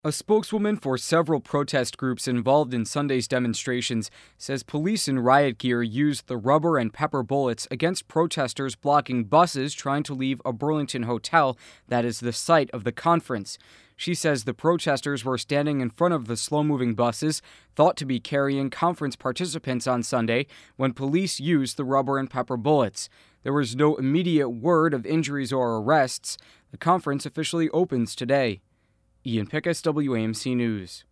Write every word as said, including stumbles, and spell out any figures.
A spokeswoman for several protest groups involved in Sunday's demonstrations says police in riot gear used the rubber and pepper bullets against protesters blocking buses trying to leave a Burlington hotel that is the site of the conference. She says the protesters were standing in front of the slow-moving buses thought to be carrying conference participants on Sunday when police used the rubber and pepper bullets. There was no immediate word of injuries or arrests. The conference officially opens today. Ian Pickus, W A M C News.